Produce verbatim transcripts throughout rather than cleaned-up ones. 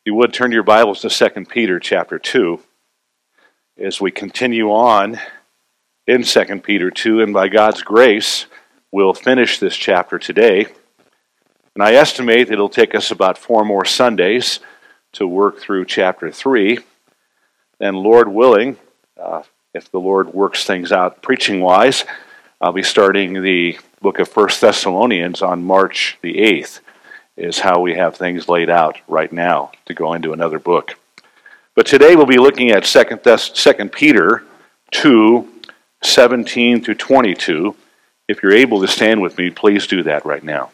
You would turn your Bibles to Second Peter chapter two as we continue on in Second Peter two, and by God's grace, we'll finish this chapter today. And I estimate that it'll take us about four more Sundays to work through chapter three. And Lord willing, uh, if the Lord works things out preaching-wise, I'll be starting the book of First Thessalonians on March the eighth, is how we have things laid out right now to go into another book. But today we'll be looking at Second Thess- Second Peter two, seventeen through twenty-two. If you're able to stand with me, please do that right now.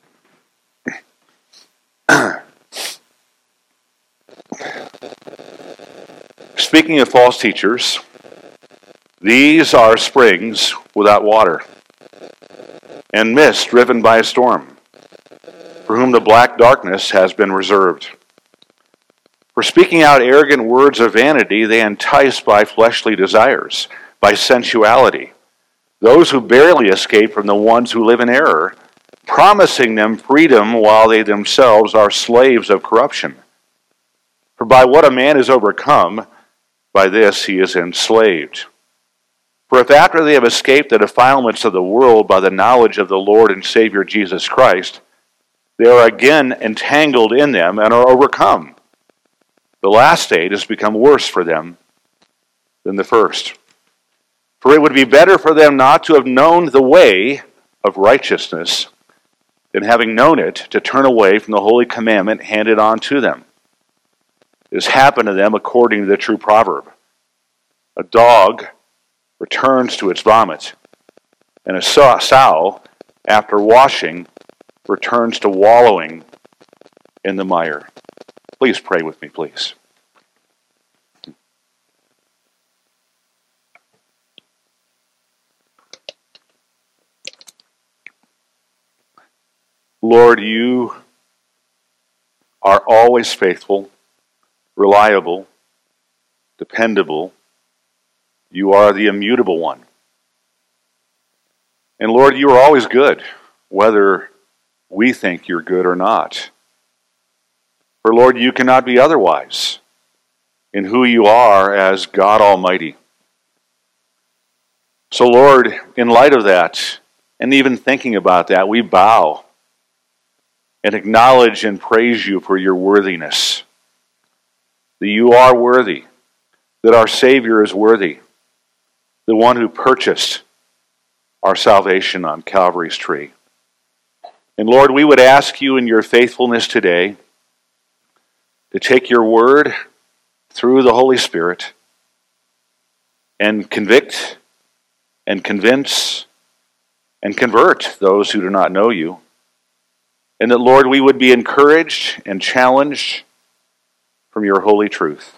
Speaking of false teachers, these are springs without water, and mist driven by a storm, for whom the black darkness has been reserved. For speaking out arrogant words of vanity, they entice by fleshly desires, by sensuality, those who barely escape from the ones who live in error, promising them freedom while they themselves are slaves of corruption. For by what a man is overcome, by this he is enslaved. For if after they have escaped the defilements of the world by the knowledge of the Lord and Savior Jesus Christ, they are again entangled in them and are overcome, the last state has become worse for them than the first. For it would be better for them not to have known the way of righteousness than having known it to turn away from the holy commandment handed on to them. It has happened to them according to the true proverb. A dog returns to its vomit, and a sow, after washing, returns to wallowing in the mire. Please pray with me, please. Lord, you are always faithful, reliable, dependable. You are the immutable one. And Lord, you are always good, whether we think you're good or not. For Lord, you cannot be otherwise in who you are as God Almighty. So Lord, in light of that, and even thinking about that, we bow and acknowledge and praise you for your worthiness. That you are worthy, that our Savior is worthy, the one who purchased our salvation on Calvary's tree. And Lord, we would ask you in your faithfulness today to take your word through the Holy Spirit and convict and convince and convert those who do not know you. And that, Lord, we would be encouraged and challenged from your holy truth.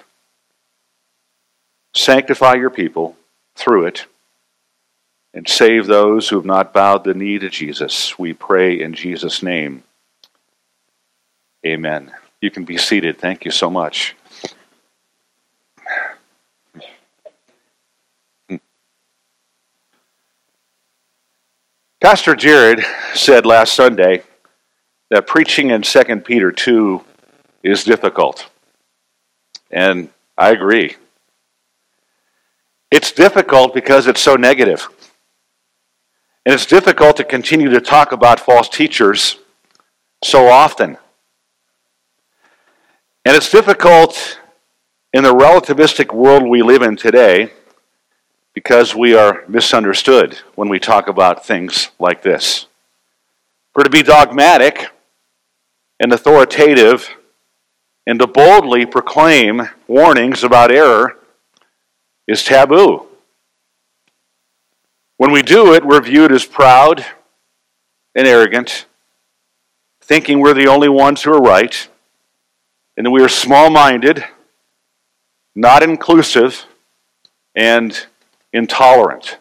Sanctify your people through it and save those who have not bowed the knee to Jesus. We pray in Jesus' name. Amen. You can be seated. Thank you so much. Pastor Jared said last Sunday that preaching in Second Peter two is difficult. And I agree. It's difficult because it's so negative. And it's difficult to continue to talk about false teachers so often. And it's difficult in the relativistic world we live in today because we are misunderstood when we talk about things like this. For to be dogmatic and authoritative and to boldly proclaim warnings about error is taboo. When we do it, we're viewed as proud and arrogant, thinking we're the only ones who are right, and that we are small-minded, not inclusive, and intolerant.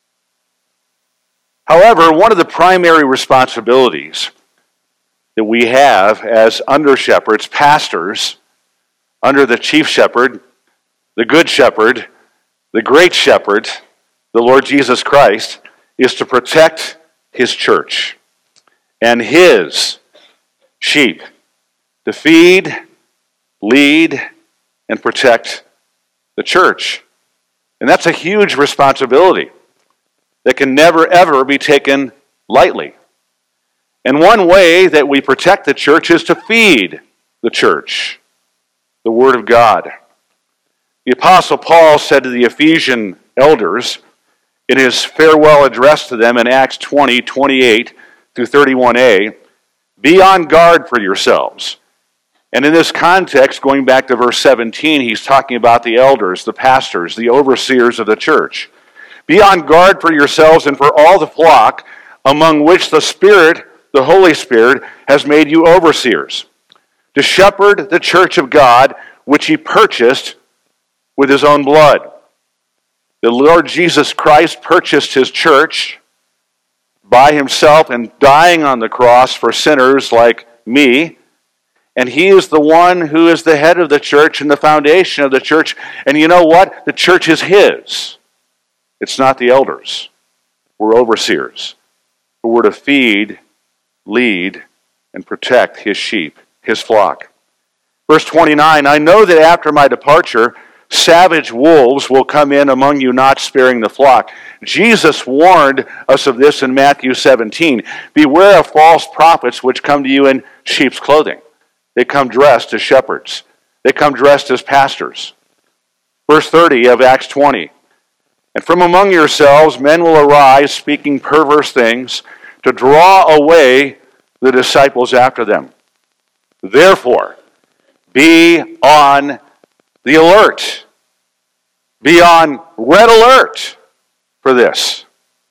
However, one of the primary responsibilities that we have as under-shepherds, pastors, under the chief shepherd, the good shepherd, the great shepherd, the Lord Jesus Christ, is to protect his church and his sheep, to feed, lead, and protect the church. And that's a huge responsibility that can never, ever be taken lightly. And one way that we protect the church is to feed the church the Word of God. The Apostle Paul said to the Ephesian elders in his farewell address to them in Acts twenty, twenty-eight through thirty-one a, be on guard for yourselves. And in this context, going back to verse seventeen, he's talking about the elders, the pastors, the overseers of the church. Be on guard for yourselves and for all the flock among which the Spirit, the Holy Spirit, has made you overseers, to shepherd the church of God, which he purchased with his own blood. The Lord Jesus Christ purchased his church by himself and dying on the cross for sinners like me. And he is the one who is the head of the church and the foundation of the church. And you know what? The church is his. It's not the elders. We're overseers. But we're to feed, lead, and protect his sheep, his flock. Verse twenty-nine, I know that after my departure, savage wolves will come in among you, not sparing the flock. Jesus warned us of this in Matthew seventeen. Beware of false prophets which come to you in sheep's clothing. They come dressed as shepherds. They come dressed as pastors. Verse thirty of Acts twenty. And from among yourselves men will arise, speaking perverse things, to draw away the disciples after them. Therefore, be on the alert. Be on red alert for this.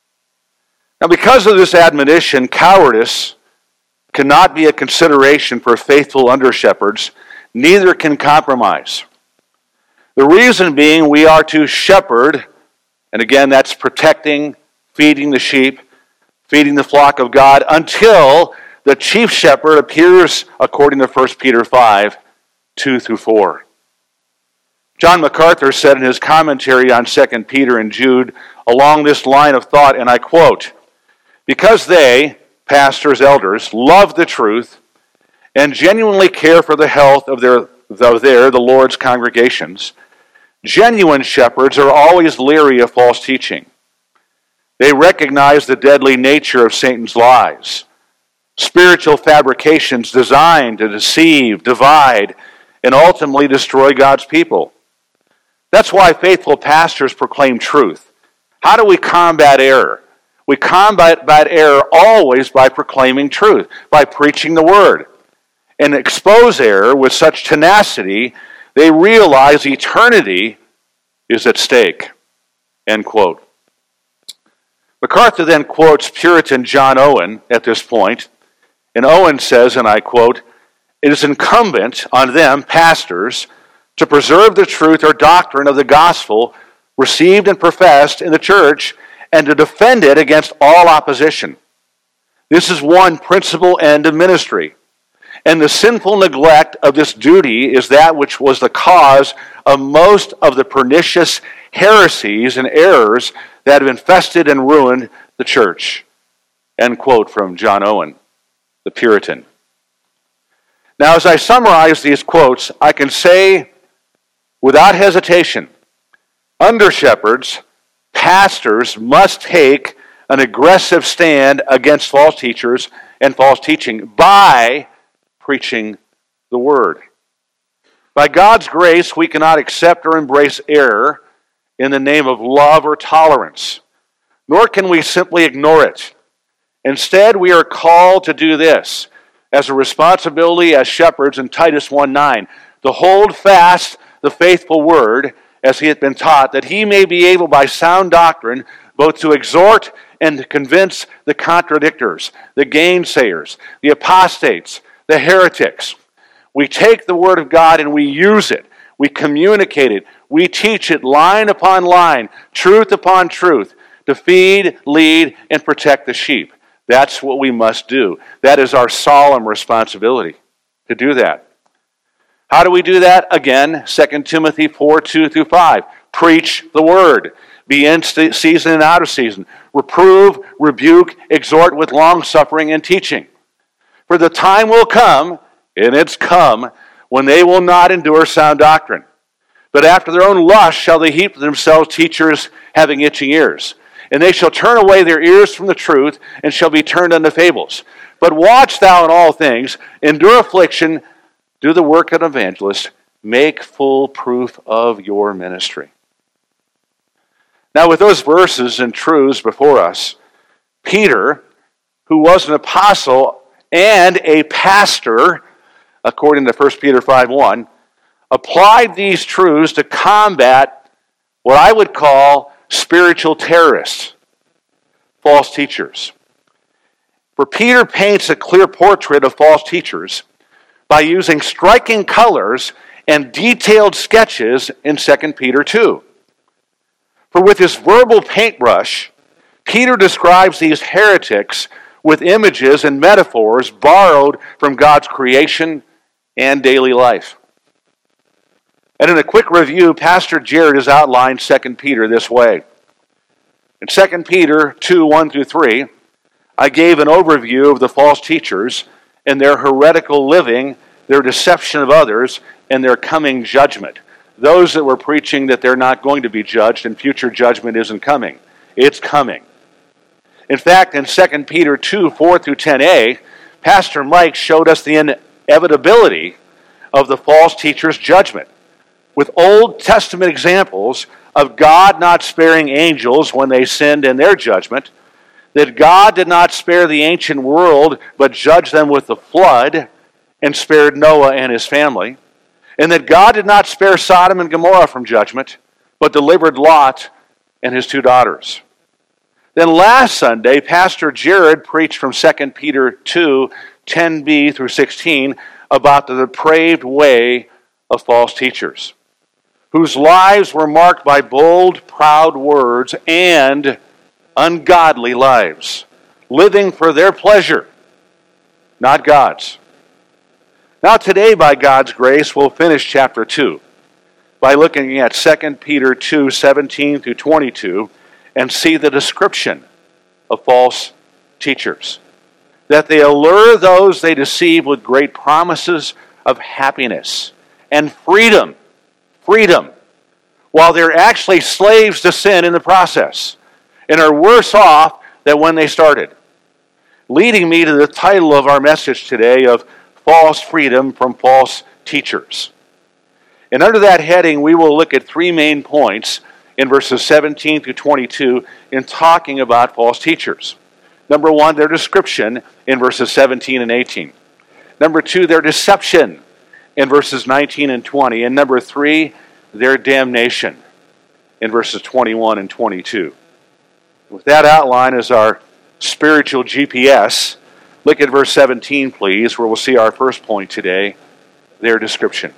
Now, because of this admonition, cowardice cannot be a consideration for faithful under-shepherds, neither can compromise. The reason being we are to shepherd, and again that's protecting, feeding the sheep, feeding the flock of God, until the chief shepherd appears according to First Peter five, two through four. John MacArthur said in his commentary on Second Peter and Jude along this line of thought, and I quote, because they, pastors, elders, love the truth and genuinely care for the health of their, of their, the Lord's congregations, genuine shepherds are always leery of false teaching. They recognize the deadly nature of Satan's lies, spiritual fabrications designed to deceive, divide, and ultimately destroy God's people. That's why faithful pastors proclaim truth. How do we combat error? We combat error always by proclaiming truth, by preaching the word. And expose error with such tenacity, they realize eternity is at stake. End quote. MacArthur then quotes Puritan John Owen at this point, and Owen says, and I quote, it is incumbent on them, pastors, to preserve the truth or doctrine of the gospel received and professed in the church and to defend it against all opposition. This is one principal end of ministry. And the sinful neglect of this duty is that which was the cause of most of the pernicious heresies and errors that have infested and ruined the church. End quote from John Owen, the Puritan. Now, as I summarize these quotes, I can say without hesitation, under-shepherds, pastors must take an aggressive stand against false teachers and false teaching by preaching the word. By God's grace, we cannot accept or embrace error in the name of love or tolerance, nor can we simply ignore it. Instead, we are called to do this as a responsibility as shepherds in Titus one nine, to hold fast the faithful word as he had been taught, that he may be able by sound doctrine both to exhort and to convince the contradictors, the gainsayers, the apostates, the heretics. We take the word of God and we use it. We communicate it. We teach it line upon line, truth upon truth, to feed, lead, and protect the sheep. That's what we must do. That is our solemn responsibility, to do that. How do we do that? Again, Second Timothy four, two through five. Preach the word. Be in season and out of season. Reprove, rebuke, exhort with long suffering and teaching. For the time will come, and it's come, when they will not endure sound doctrine. But after their own lust shall they heap to themselves teachers having itching ears. And they shall turn away their ears from the truth, and shall be turned unto fables. But watch thou in all things, endure affliction, do the work of an evangelist, make full proof of your ministry. Now with those verses and truths before us, Peter, who was an apostle and a pastor, according to First Peter five one, applied these truths to combat what I would call spiritual terrorists, false teachers. For Peter paints a clear portrait of false teachers by using striking colors and detailed sketches in Second Peter two. For with his verbal paintbrush, Peter describes these heretics with images and metaphors borrowed from God's creation and daily life. And in a quick review, Pastor Jared has outlined Second Peter this way. In Second Peter two, one through three, I gave an overview of the false teachers and their heretical living, their deception of others, and their coming judgment. Those that were preaching that they're not going to be judged and future judgment isn't coming. It's coming. In fact, in Second Peter two, four through ten a, Pastor Mike showed us the inevitability of the false teacher's judgment, with Old Testament examples of God not sparing angels when they sinned in their judgment, that God did not spare the ancient world, but judged them with the flood, and spared Noah and his family, and that God did not spare Sodom and Gomorrah from judgment, but delivered Lot and his two daughters. Then last Sunday, Pastor Jared preached from Second Peter two, ten b through sixteen, about the depraved way of false teachers, whose lives were marked by bold, proud words and ungodly lives, living for their pleasure, not God's. Now today, by God's grace, we'll finish chapter two by looking at Second Peter two, seventeen through twenty-two, and see the description of false teachers, that they allure those they deceive with great promises of happiness and freedom, freedom, while they're actually slaves to sin in the process and are worse off than when they started. Leading me to the title of our message today of False Freedom from False Teachers. And under that heading, we will look at three main points in verses seventeen through twenty-two in talking about false teachers. Number one, their description in verses seventeen and eighteen. Number two, their deception in verses nineteen and twenty. And number three, their damnation in verses twenty-one and twenty-two. With that outline as our spiritual G P S, look at verse seventeen, please, where we'll see our first point today, their description.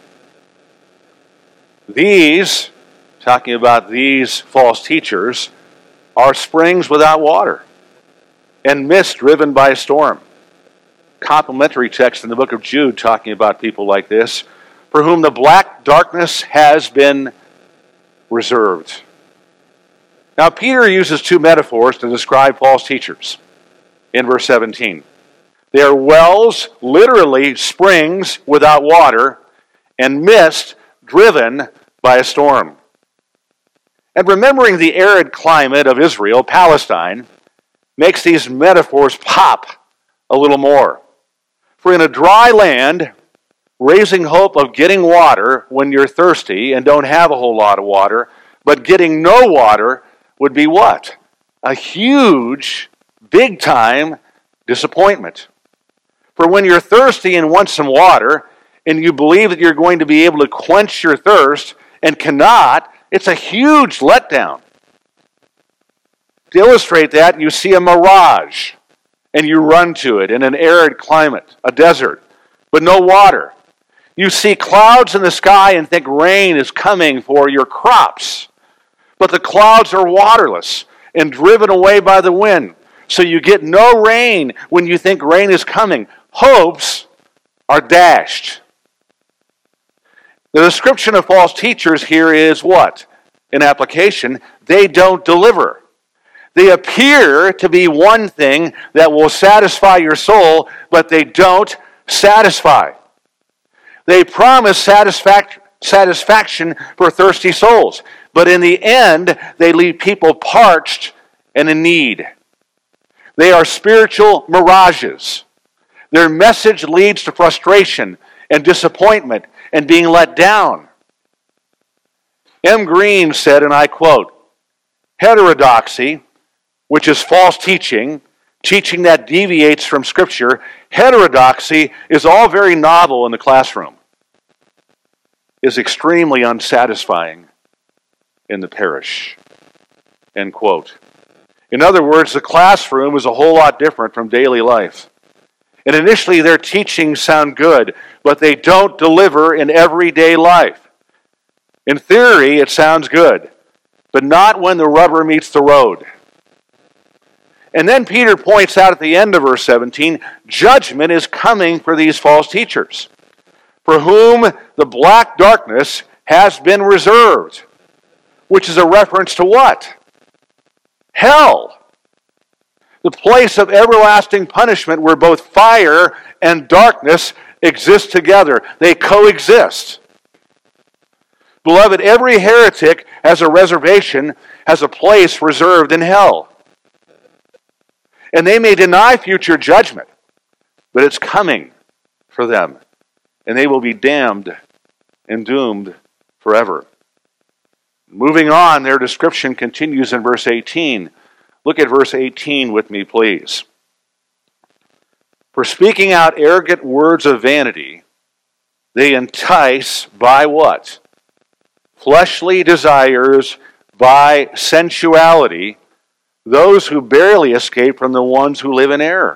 These, talking about these false teachers, are springs without water and mist driven by a storm. Complementary text in the book of Jude talking about people like this, for whom the black darkness has been reserved. Now, Peter uses two metaphors to describe false teachers in verse seventeen. They are wells, literally springs without water, and mist driven by a storm. And remembering the arid climate of Israel, Palestine, makes these metaphors pop a little more. For in a dry land, raising hope of getting water when you're thirsty and don't have a whole lot of water, but getting no water would be what? A huge, big-time disappointment. For when you're thirsty and want some water, and you believe that you're going to be able to quench your thirst and cannot, it's a huge letdown. To illustrate that, you see a mirage, and you run to it in an arid climate, a desert, but no water. You see clouds in the sky and think rain is coming for your crops, but the clouds are waterless and driven away by the wind. So you get no rain when you think rain is coming. Hopes are dashed. The description of false teachers here is what? In application, they don't deliver. They appear to be one thing that will satisfy your soul, but they don't satisfy. They promise satisfac- satisfaction for thirsty souls, but in the end, they leave people parched and in need. They are spiritual mirages. Their message leads to frustration and disappointment and being let down. M. Green said, and I quote, "Heterodoxy, which is false teaching, teaching that deviates from Scripture, heterodoxy is all very novel in the classroom, is extremely unsatisfying in the parish." End quote. In other words, the classroom is a whole lot different from daily life. And initially their teachings sound good, but they don't deliver in everyday life. In theory, it sounds good, but not when the rubber meets the road. And then Peter points out at the end of verse seventeen, judgment is coming for these false teachers, for whom the black darkness has been reserved, which is a reference to what? Hell. The place of everlasting punishment where both fire and darkness exist together. They coexist. Beloved, every heretic has a reservation, has a place reserved in hell. And they may deny future judgment, but it's coming for them. And they will be damned and doomed forever. Moving on, their description continues in verse eighteen. Look at verse eighteen with me, please. For speaking out arrogant words of vanity, they entice by what? Fleshly desires, by sensuality, those who barely escape from the ones who live in error.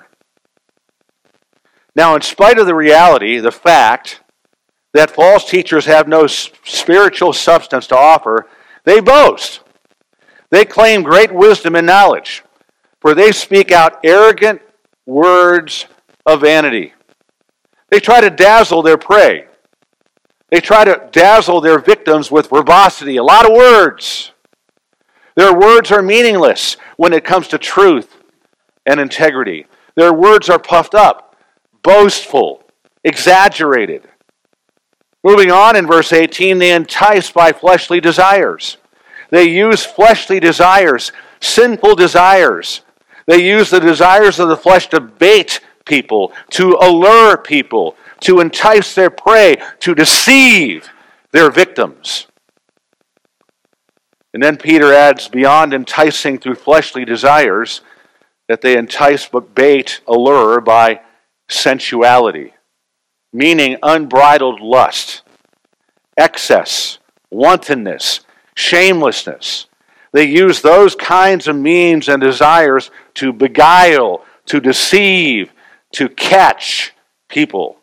Now, in spite of the reality, the fact that false teachers have no spiritual substance to offer, they boast. They claim great wisdom and knowledge, for they speak out arrogant words of vanity. They try to dazzle their prey. They try to dazzle their victims with verbosity, a lot of words. Their words are meaningless when it comes to truth and integrity. Their words are puffed up, boastful, exaggerated. Moving on in verse eighteen, they entice by fleshly desires. They use fleshly desires, sinful desires. They use the desires of the flesh to bait people, to allure people, to entice their prey, to deceive their victims. And then Peter adds, beyond enticing through fleshly desires, that they entice but bait, allure by sensuality, meaning unbridled lust, excess, wantonness, shamelessness. They use those kinds of means and desires to beguile, to deceive, to catch people.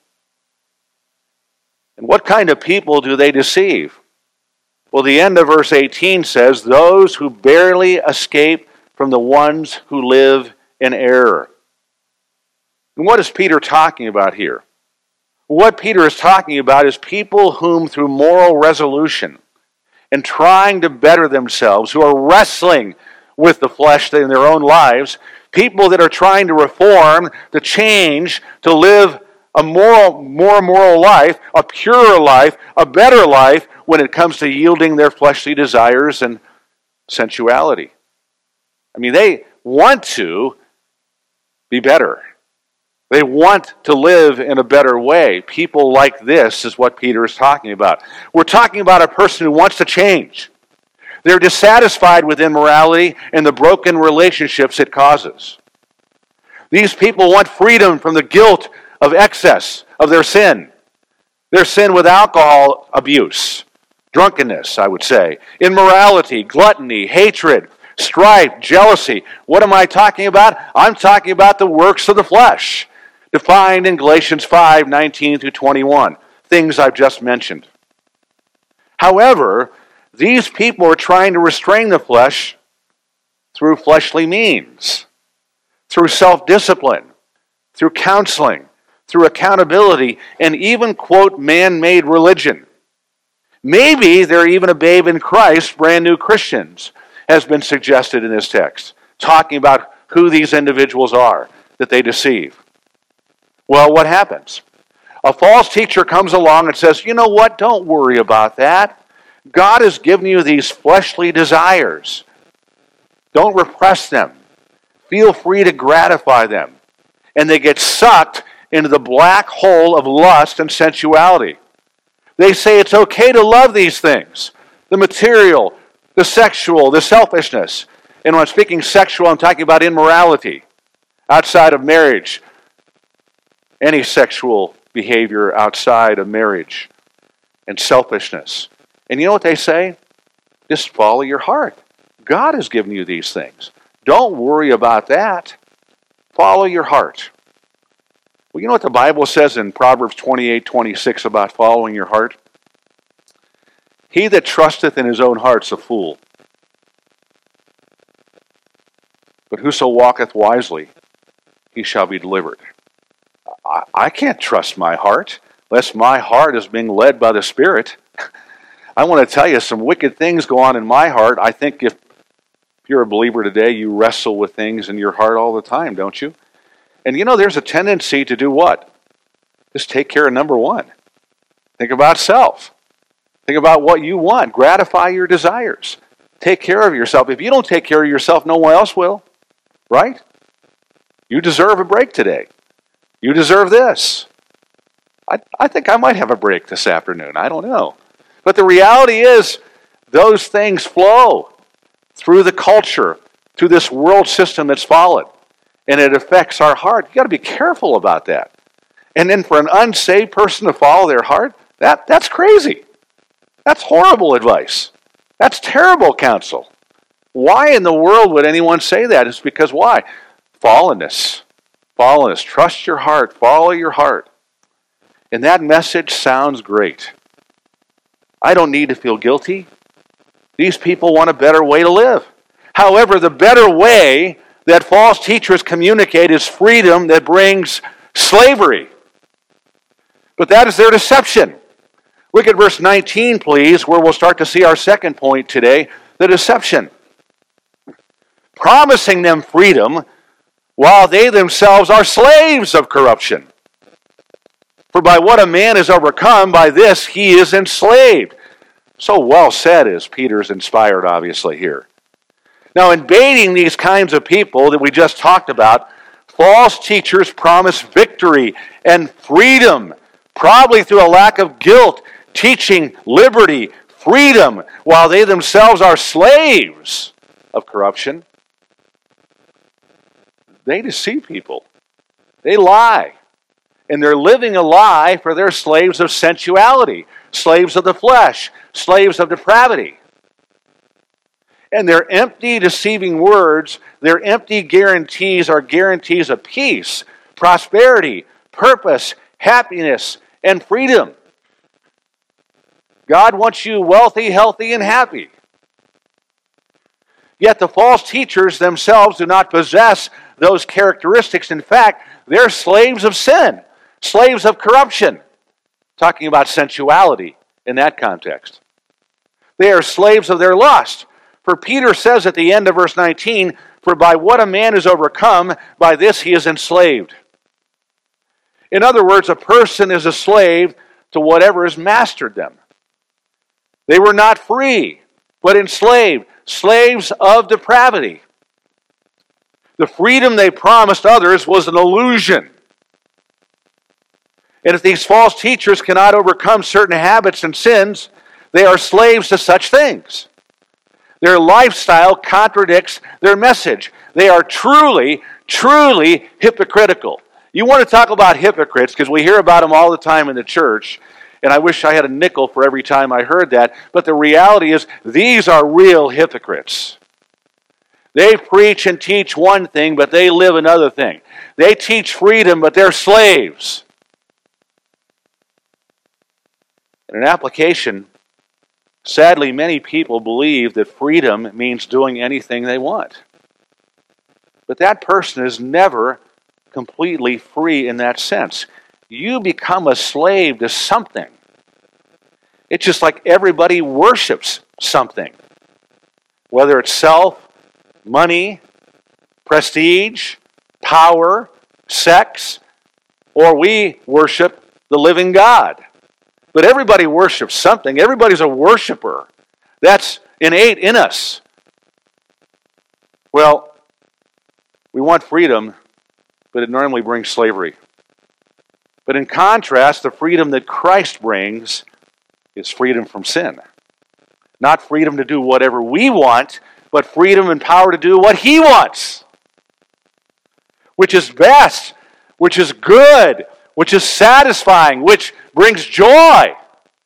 And what kind of people do they deceive? Well, the end of verse eighteen says, those who barely escape from the ones who live in error. And what is Peter talking about here? What Peter is talking about is people whom through moral resolution and trying to better themselves, who are wrestling with the flesh in their own lives, people that are trying to reform, to change, to live a moral, more moral life, a purer life, a better life when it comes to yielding their fleshly desires and sensuality. I mean, they want to be better. They want to live in a better way. People like this is what Peter is talking about. We're talking about a person who wants to change. They're dissatisfied with immorality and the broken relationships it causes. These people want freedom from the guilt of excess of their sin. Their sin with alcohol abuse, drunkenness, I would say, immorality, gluttony, hatred, strife, jealousy. What am I talking about? I'm talking about the works of the flesh, defined in Galatians five, nineteen through twenty-one, things I've just mentioned. However, these people are trying to restrain the flesh through fleshly means, through self-discipline, through counseling, through accountability, and even, quote, man-made religion. Maybe they're even a babe in Christ, brand new Christians, has been suggested in this text, talking about who these individuals are that they deceive. Well, what happens? A false teacher comes along and says, you know what, don't worry about that. God has given you these fleshly desires. Don't repress them. Feel free to gratify them. And they get sucked into the black hole of lust and sensuality. They say it's okay to love these things. The material, the sexual, the selfishness. And when I'm speaking sexual, I'm talking about immorality outside of marriage. Any sexual behavior outside of marriage and selfishness. And you know what they say? Just follow your heart. God has given you these things. Don't worry about that. Follow your heart. Well, you know what the Bible says in Proverbs twenty-eight twenty-six about following your heart? He that trusteth in his own heart's a fool. But whoso walketh wisely, he shall be delivered. I, I can't trust my heart unless my heart is being led by the Spirit. I want to tell you, some wicked things go on in my heart. I think if you're a believer today, you wrestle with things in your heart all the time, don't you? And you know, there's a tendency to do what? Just take care of number one. Think about self. Think about what you want. Gratify your desires. Take care of yourself. If you don't take care of yourself, no one else will. Right? You deserve a break today. You deserve this. I, I think I might have a break this afternoon. I don't know. But the reality is, those things flow through the culture, through this world system that's fallen. And it affects our heart. You've got to be careful about that. And then for an unsaved person to follow their heart, that, that's crazy. That's horrible advice. That's terrible counsel. Why in the world would anyone say that? It's because why? Fallenness. Fallenness. Trust your heart. Follow your heart. And that message sounds great. I don't need to feel guilty. These people want a better way to live. However, the better way that false teachers communicate is freedom that brings slavery. But that is their deception. Look at verse nineteen, please, where we'll start to see our second point today, the deception. Promising them freedom while they themselves are slaves of corruption. For by what a man is overcome, by this he is enslaved. So well said is Peter's inspired, obviously, here. Now, in baiting these kinds of people that we just talked about, false teachers promise victory and freedom, probably through a lack of guilt, teaching liberty, freedom, while they themselves are slaves of corruption. They deceive people. They lie. And they're living a lie, for they're slaves of sensuality, slaves of the flesh, slaves of depravity. And their empty, deceiving words, their empty guarantees are guarantees of peace, prosperity, purpose, happiness, and freedom. God wants you wealthy, healthy, and happy. Yet the false teachers themselves do not possess those characteristics. In fact, they're slaves of sin, slaves of corruption. Talking about sensuality in that context. They are slaves of their lust. For Peter says at the end of verse nineteen, for by what a man is overcome, by this he is enslaved. In other words, a person is a slave to whatever has mastered them. They were not free, but enslaved, slaves of depravity. The freedom they promised others was an illusion. And if these false teachers cannot overcome certain habits and sins, they are slaves to such things. Their lifestyle contradicts their message. They are truly, truly hypocritical. You want to talk about hypocrites, because we hear about them all the time in the church, and I wish I had a nickel for every time I heard that, but the reality is these are real hypocrites. They preach and teach one thing, but they live another thing. They teach freedom, but they're slaves. In an application, sadly, many people believe that freedom means doing anything they want. But that person is never completely free in that sense. You become a slave to something. It's just like everybody worships something. Whether it's self, money, prestige, power, sex, or we worship the living God. But everybody worships something. Everybody's a worshiper. That's innate in us. Well, we want freedom, but it normally brings slavery. But in contrast, the freedom that Christ brings is freedom from sin. Not freedom to do whatever we want, but freedom and power to do what He wants. Which is best, which is good, which is satisfying, which brings joy.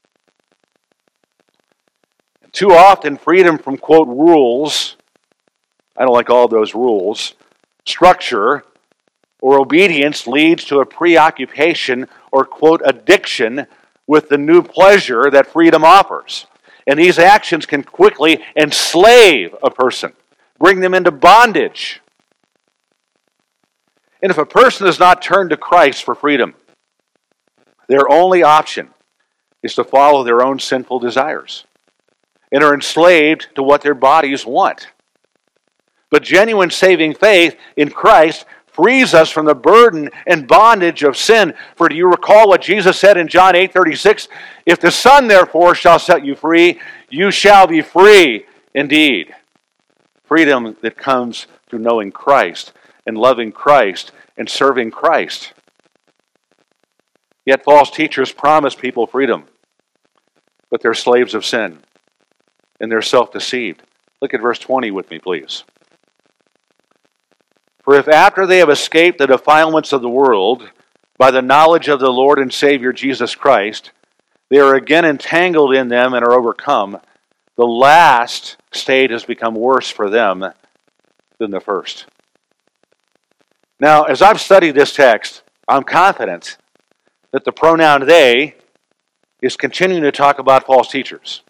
Too often, freedom from, quote, rules, I don't like all those rules, structure, or obedience leads to a preoccupation or, quote, addiction with the new pleasure that freedom offers. And these actions can quickly enslave a person, bring them into bondage. And if a person does not turn to Christ for freedom, their only option is to follow their own sinful desires and are enslaved to what their bodies want. But genuine saving faith in Christ frees us from the burden and bondage of sin. For do you recall what Jesus said in John eight thirty-six? If the Son therefore shall set you free, you shall be free indeed. Freedom that comes through knowing Christ and loving Christ and serving Christ. Yet false teachers promise people freedom, but they're slaves of sin and they're self-deceived. Look at verse twenty with me, please. For if after they have escaped the defilements of the world by the knowledge of the Lord and Savior Jesus Christ, they are again entangled in them and are overcome, the last state has become worse for them than the first. Now, as I've studied this text, I'm confident that the pronoun they is continuing to talk about false teachers,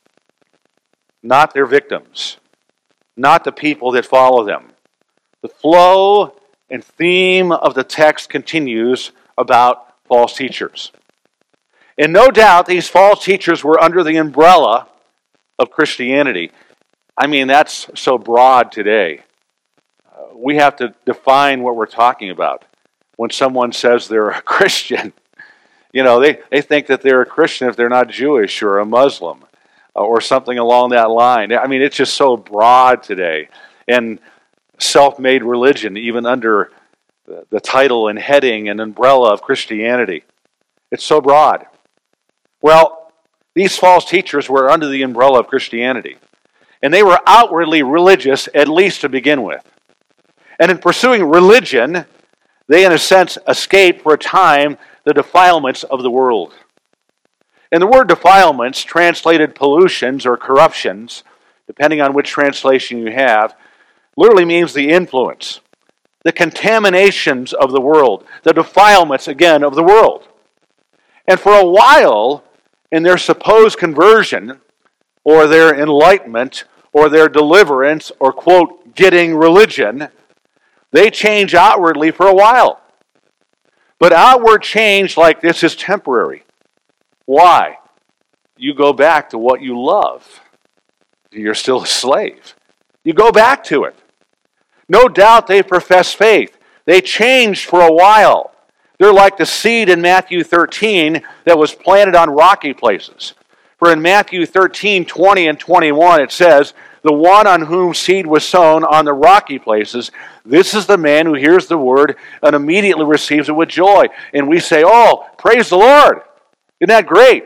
not their victims, not the people that follow them. The flow and theme of the text continues about false teachers. And no doubt these false teachers were under the umbrella of Christianity. I mean, that's so broad today. Uh, we have to define what we're talking about. When someone says they're a Christian, you know, they, they think that they're a Christian if they're not Jewish or a Muslim uh, or something along that line. I mean, it's just so broad today. And self-made religion, even under the title and heading and umbrella of Christianity. It's so broad. Well, these false teachers were under the umbrella of Christianity. And they were outwardly religious, at least to begin with. And in pursuing religion, they, in a sense, escaped for a time the defilements of the world. And the word defilements, translated pollutions or corruptions, depending on which translation you have, literally means the influence, the contaminations of the world, the defilements, again, of the world. And for a while, in their supposed conversion, or their enlightenment, or their deliverance, or, quote, getting religion, they change outwardly for a while. But outward change like this is temporary. Why? You go back to what you love. You're still a slave. You go back to it. No doubt they profess faith. They changed for a while. They're like the seed in Matthew thirteen that was planted on rocky places. For in Matthew thirteen, twenty and twenty-one it says, the one on whom seed was sown on the rocky places, this is the man who hears the word and immediately receives it with joy. And we say, oh, praise the Lord. Isn't that great?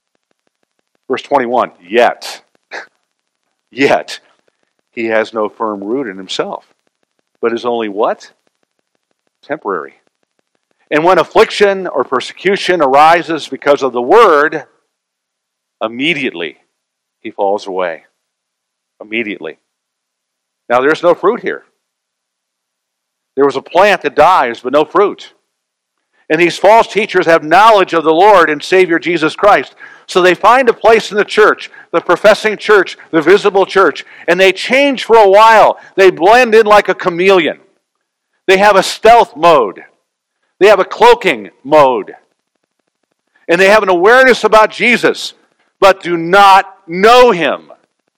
Verse twenty-one, yet, yet, he has no firm root in himself, but is only what? Temporary. And when affliction or persecution arises because of the word, immediately he falls away. Immediately. Now there's no fruit here. There was a plant that dies, but no fruit. And these false teachers have knowledge of the Lord and Savior Jesus Christ. So they find a place in the church, the professing church, the visible church, and they change for a while. They blend in like a chameleon. They have a stealth mode. They have a cloaking mode. And they have an awareness about Jesus, but do not know Him.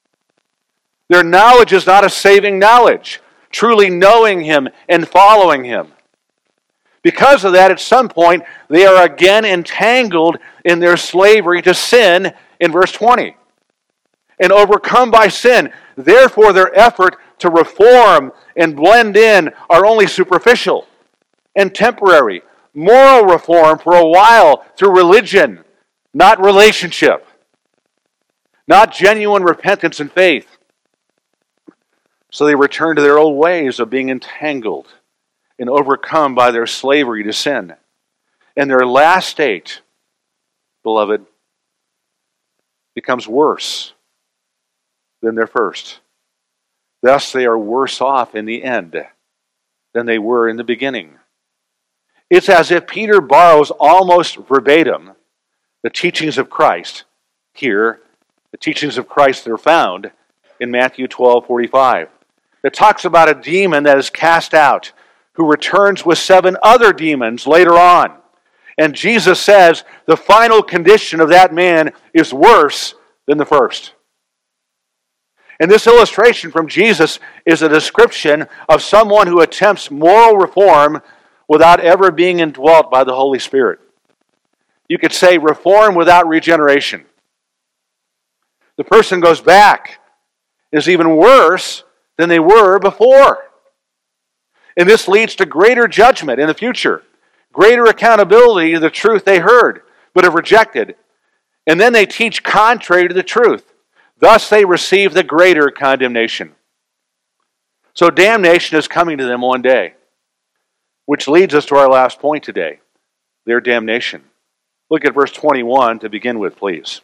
Their knowledge is not a saving knowledge, truly knowing Him and following Him. Because of that, at some point, they are again entangled in their slavery to sin in verse twenty. And overcome by sin. Therefore, their effort to reform and blend in are only superficial and temporary. Moral reform for a while through religion, not relationship. Not genuine repentance and faith. So they return to their old ways of being entangled and overcome by their slavery to sin. And their last state, beloved, becomes worse than their first. Thus they are worse off in the end than they were in the beginning. It's as if Peter borrows almost verbatim the teachings of Christ here, the teachings of Christ that are found in Matthew twelve forty-five. It talks about a demon that is cast out, who returns with seven other demons later on. And Jesus says the final condition of that man is worse than the first. And this illustration from Jesus is a description of someone who attempts moral reform without ever being indwelt by the Holy Spirit. You could say reform without regeneration. The person goes back, is even worse than they were before. And this leads to greater judgment in the future, greater accountability to the truth they heard but have rejected. And then they teach contrary to the truth. Thus they receive the greater condemnation. So damnation is coming to them one day, which leads us to our last point today, their damnation. Look at verse twenty-one to begin with, please.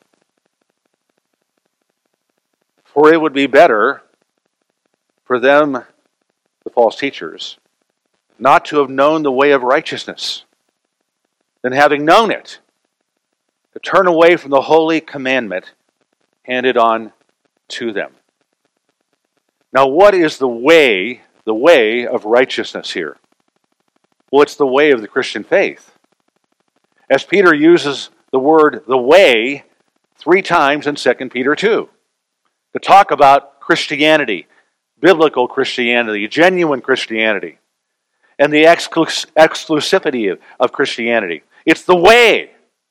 For it would be better for them, the false teachers, not to have known the way of righteousness, than having known it, to turn away from the holy commandment handed on to them. Now, what is the way, the way of righteousness here? Well, it's the way of the Christian faith. As Peter uses the word the way three times in Second Peter two to talk about Christianity, biblical Christianity, genuine Christianity, and the exclus- exclusivity of, of Christianity. It's the way.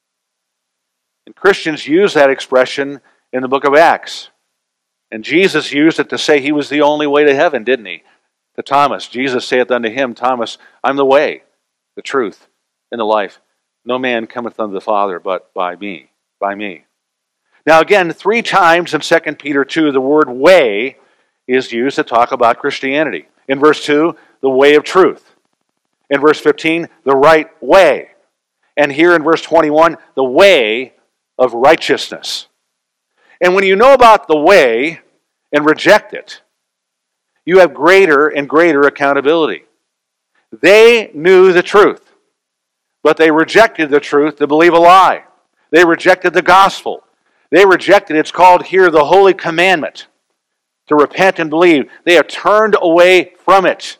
And Christians use that expression in the book of Acts. And Jesus used it to say he was the only way to heaven, didn't he? To Thomas, Jesus saith unto him, Thomas, I'm the way, the truth, and the life. No man cometh unto the Father but by me, by me. Now again, three times in Second Peter two, the word way is used to talk about Christianity. In verse two, the way of truth. In verse fifteen, the right way. And here in verse twenty-one, the way of righteousness. And when you know about the way and reject it, you have greater and greater accountability. They knew the truth, but they rejected the truth to believe a lie. They rejected the gospel. They rejected, it's called here, the holy commandment, to repent and believe. They have turned away from it.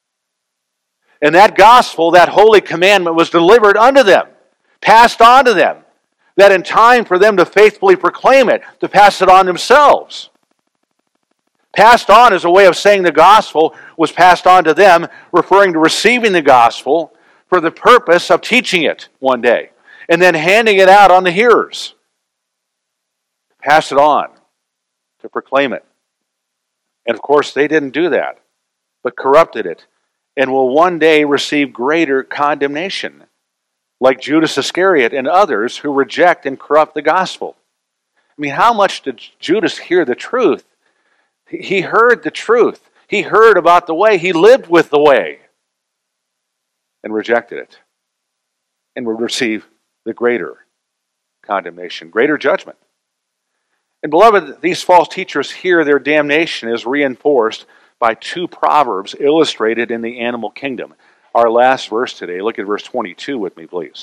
And that gospel, that holy commandment, was delivered unto them, passed on to them, that in time for them to faithfully proclaim it, to pass it on themselves. Passed on as a way of saying the gospel was passed on to them, referring to receiving the gospel for the purpose of teaching it one day, and then handing it out on the hearers. Pass it on, to proclaim it. And of course, they didn't do that, but corrupted it, and will one day receive greater condemnation, like Judas Iscariot and others who reject and corrupt the gospel. I mean, how much did Judas hear the truth? He heard the truth. He heard about the way. He lived with the way and rejected it, and will receive the greater condemnation, greater judgment. And beloved, these false teachers here, their damnation is reinforced by two proverbs illustrated in the animal kingdom. Our last verse today, look at verse twenty-two with me, please.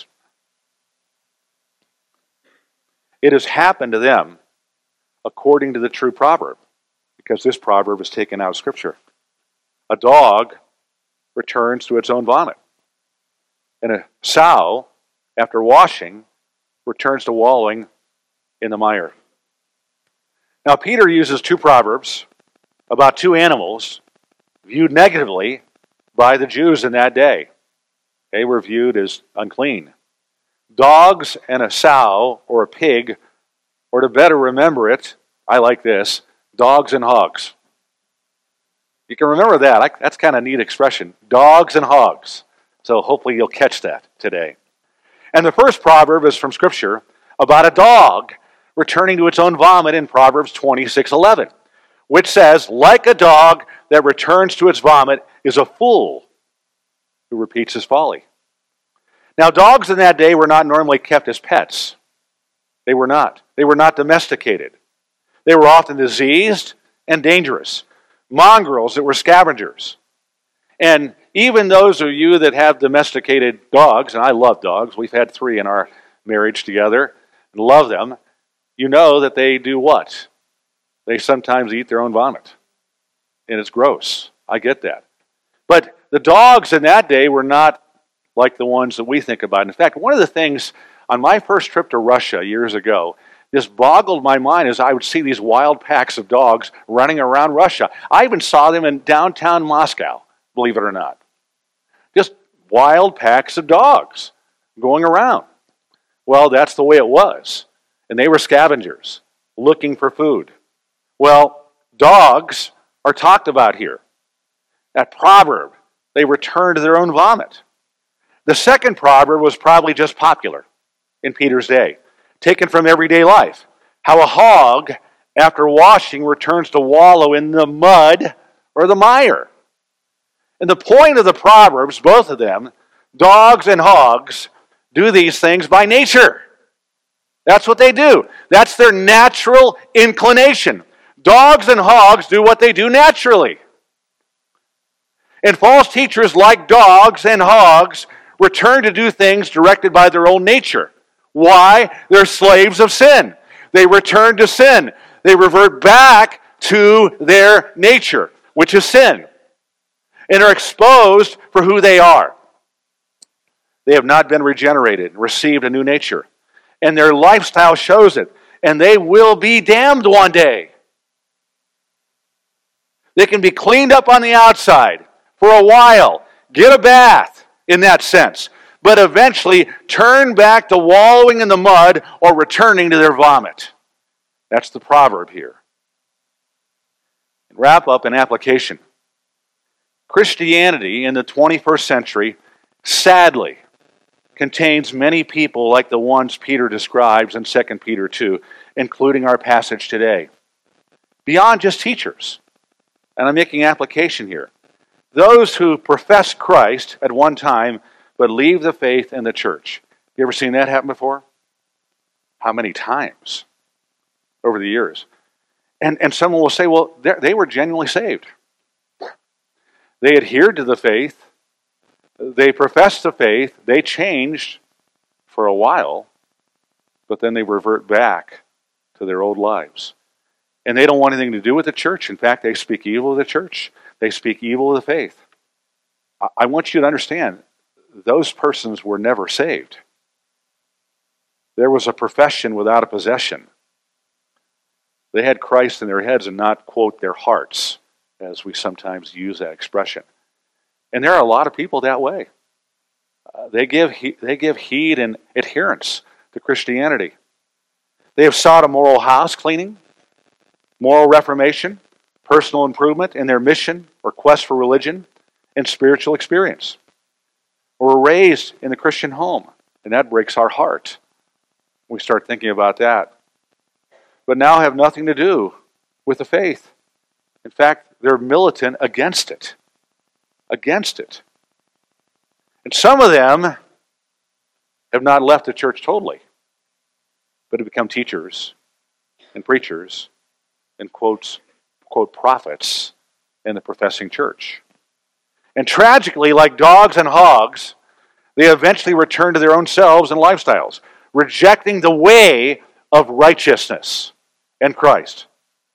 It has happened to them according to the true proverb, because this proverb is taken out of Scripture. A dog returns to its own vomit, and a sow, after washing, returns to wallowing in the mire. Now, Peter uses two proverbs about two animals viewed negatively by the Jews in that day. They were viewed as unclean. Dogs and a sow or a pig, or to better remember it, I like this, dogs and hogs. You can remember that. That's kind of a neat expression. Dogs and hogs. So hopefully you'll catch that today. And the first proverb is from Scripture about a dog returning to its own vomit in Proverbs twenty-six eleven, which says, like a dog that returns to its vomit is a fool who repeats his folly. Now, dogs in that day were not normally kept as pets. They were not. They were not domesticated. They were often diseased and dangerous. Mongrels that were scavengers. And even those of you that have domesticated dogs, and I love dogs, we've had three in our marriage together, and love them, you know that they do what? They sometimes eat their own vomit. And it's gross. I get that. But the dogs in that day were not like the ones that we think about. In fact, one of the things on my first trip to Russia years ago, this boggled my mind as I would see these wild packs of dogs running around Russia. I even saw them in downtown Moscow, believe it or not. Just wild packs of dogs going around. Well, that's the way it was. And they were scavengers looking for food. Well, dogs are talked about here. That proverb, they return to their own vomit. The second proverb was probably just popular in Peter's day, taken from everyday life. How a hog, after washing, returns to wallow in the mud or the mire. And the point of the Proverbs, both of them, dogs and hogs, do these things by nature. That's what they do. That's their natural inclination. Dogs and hogs do what they do naturally. And false teachers, like dogs and hogs, return to do things directed by their own nature. Why? They're slaves of sin. They return to sin. They revert back to their nature, which is sin, and are exposed for who they are. They have not been regenerated and received a new nature. And their lifestyle shows it. And they will be damned one day. They can be cleaned up on the outside for a while, get a bath in that sense, but eventually turn back to wallowing in the mud or returning to their vomit. That's the proverb here. Wrap up an application. Christianity in the twenty-first century, sadly, contains many people like the ones Peter describes in Second Peter two, including our passage today. Beyond just teachers. And I'm making application here. Those who profess Christ at one time, but leave the faith in the church. You ever seen that happen before? How many times over the years? And, and someone will say, well, they were genuinely saved. They adhered to the faith. They professed the faith. They changed for a while, but then they revert back to their old lives. And they don't want anything to do with the church. In fact, they speak evil of the church. They speak evil of the faith. I want you to understand, those persons were never saved. There was a profession without a possession. They had Christ in their heads and not, quote, their hearts, as we sometimes use that expression. And there are a lot of people that way. Uh, they give he- they give heed and adherence to Christianity. They have sought a moral house cleaning, moral reformation, personal improvement in their mission or quest for religion and spiritual experience. Or were raised in the Christian home, and that breaks our heart. We start thinking about that. But now have nothing to do with the faith. In fact, they're militant against it. Against it. And some of them have not left the church totally, but have become teachers and preachers and quotes, quote, prophets in the professing church. And tragically, like dogs and hogs, they eventually return to their own selves and lifestyles, rejecting the way of righteousness and Christ.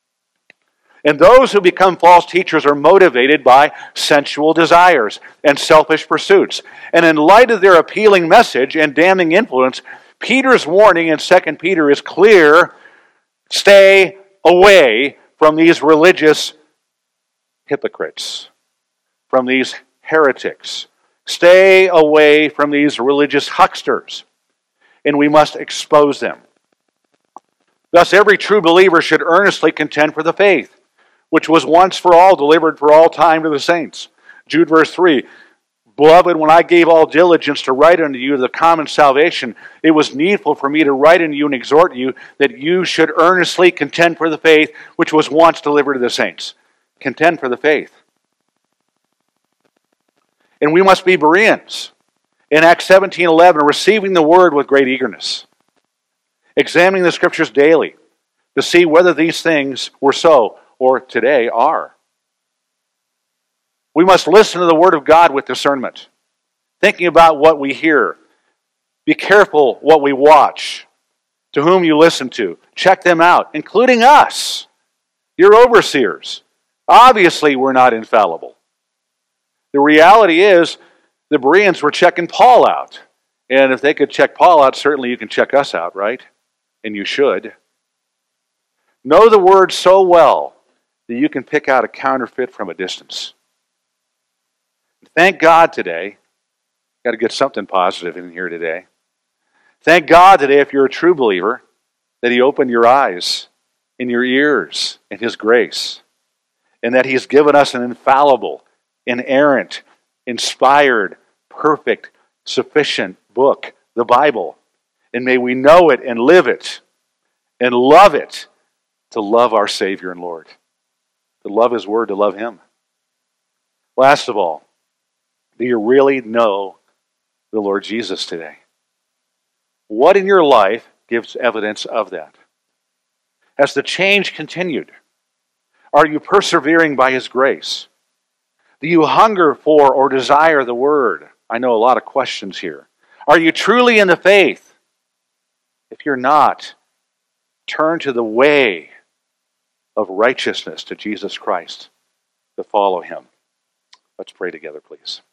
And those who become false teachers are motivated by sensual desires and selfish pursuits. And in light of their appealing message and damning influence, Peter's warning in Second Peter is clear: stay away from these religious hypocrites, from these heretics, Stay away from these religious hucksters, and we must expose them. Thus, every true believer should earnestly contend for the faith, which was once for all delivered for all time to the saints. Jude verse three, Beloved, when I gave all diligence to write unto you the common salvation, it was needful for me to write unto you and exhort you that you should earnestly contend for the faith which was once delivered to the saints. Contend for the faith. And we must be Bereans. In Acts seventeen eleven, receiving the word with great eagerness, examining the scriptures daily to see whether these things were so or today are. We must listen to the word of God with discernment, thinking about what we hear. Be careful what we watch, to whom you listen to. Check them out, including us, your overseers. Obviously, we're not infallible. The reality is, the Bereans were checking Paul out. And if they could check Paul out, certainly you can check us out, right? And you should. Know the word so well that you can pick out a counterfeit from a distance. Thank God today. Got to get something positive in here today. Thank God today, if you're a true believer, that He opened your eyes and your ears in His grace, and that He's given us an infallible, inerrant, inspired, perfect, sufficient book, the Bible. And may we know it and live it and love it, to love our Savior and Lord, to love His Word, to love Him. Last of all, do you really know the Lord Jesus today? What in your life gives evidence of that? Has the change continued? Are you persevering by His grace? Do you hunger for or desire the Word? I know a lot of questions here. Are you truly in the faith? If you're not, turn to the way of righteousness, to Jesus Christ, to follow Him. Let's pray together, please.